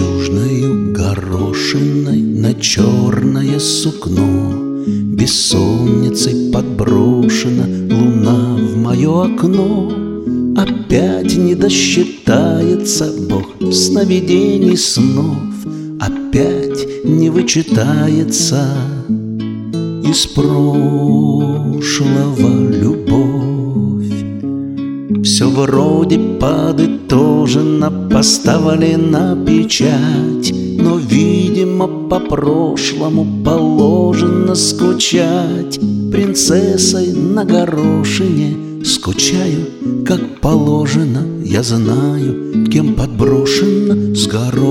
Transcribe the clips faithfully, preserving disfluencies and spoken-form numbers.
Жемчужною горошиной на черное сукно бессонницей подброшена луна в мое окно. Опять не досчитается Бог сновидений снов, опять не вычитается из прошлого любовь. Все вроде подытожено, поставлена печать, но, видимо, по прошлому положено скучать. Принцессой на горошине скучаю, как положено. Я знаю, кем подброшена с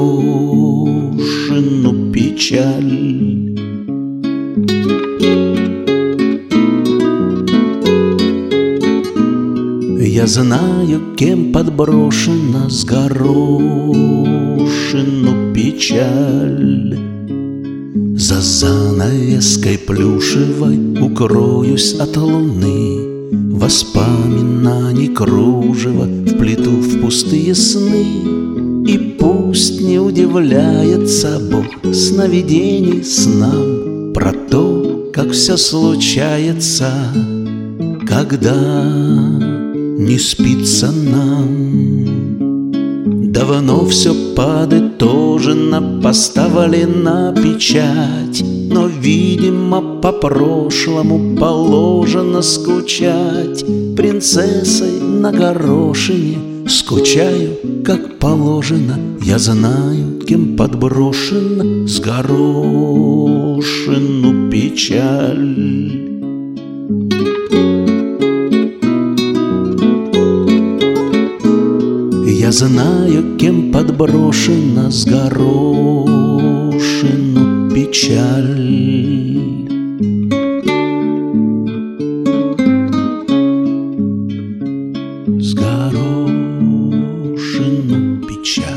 горошину печаль. Я знаю, кем подброшена с горошину печаль. За занавеской плюшевой укроюсь от луны, воспоминаний кружево вплету в пустые сны. И пусть не удивляется Бог сновидений снам про то, как все случается, когда не спится нам. Давно все подытожено, поставлена печать, но, видимо, по прошлому положено скучать. Принцессой на горошине скучаю, как положено. Я знаю, кем подброшена с горошину печаль. Я знаю, кем подброшена с горошину печаль. С горошину печаль.